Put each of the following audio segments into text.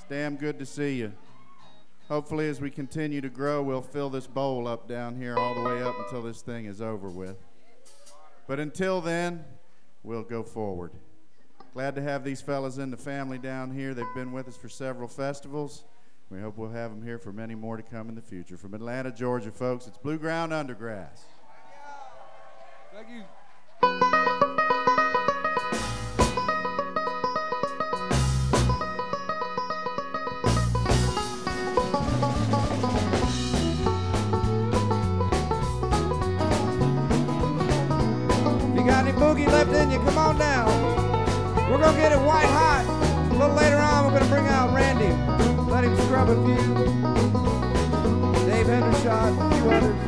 damn good to see you. Hopefully, as we continue to grow, we'll fill this bowl up down here all the way up until this thing is over with. But until then, we'll go forward. Glad to have these fellas in the family down here. They've been with us for several festivals. We hope we'll have them here for many more to come in the future. From Atlanta, Georgia, folks, it's Blue Ground Undergrass. Thank you. If you got any boogie left in you, come on down. We're going to get it white hot. A little later on, we're going to bring out Randy. Let him scrub a few. Dave Hendershot, a few others.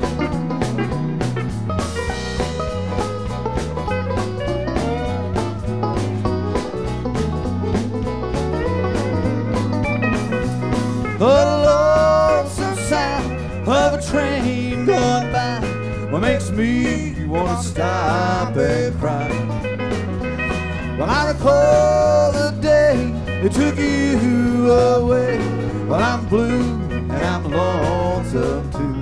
The lonesome sound of a train going by, what makes me want to stop and cry. Well, I recall the day it took you away. Well, I'm blue and I'm lonesome too.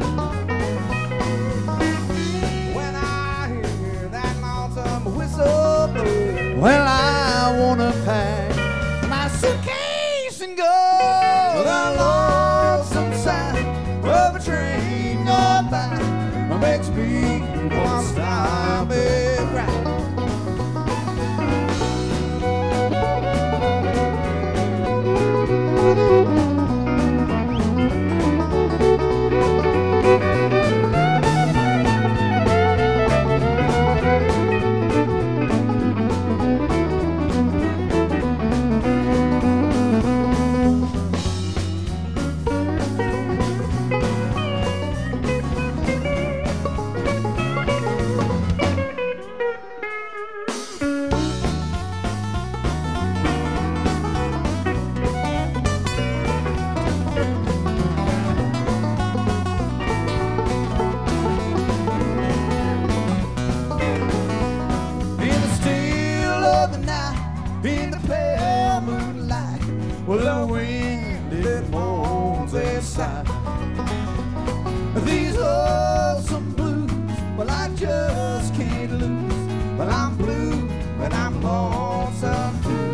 When I hear that lonesome whistle blow, Well, I want to pack my suitcase and go. The lonesome sound of a train going by makes me want to stop and cry. Well, the wind, it moans and sighs. These lonesome blues, well, I just can't lose. But I'm blue, and I'm lonesome too.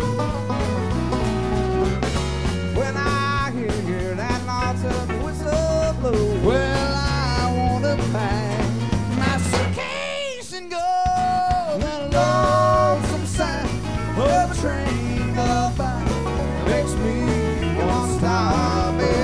When I hear that lonesome whistle blow, well, I want to pack my suitcase and go. The lonesome sound of a train going by makes me want to stop it.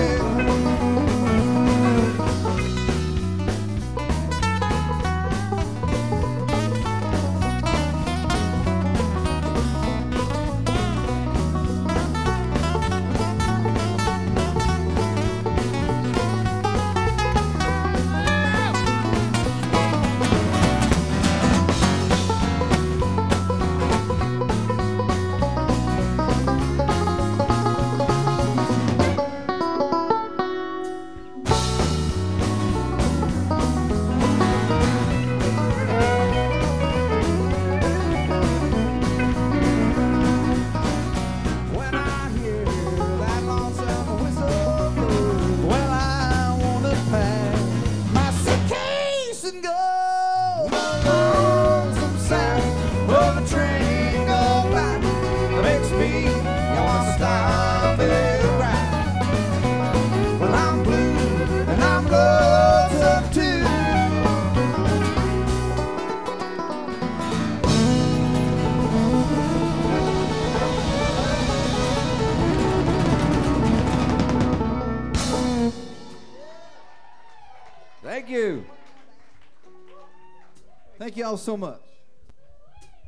Thank you. Thank you all so much.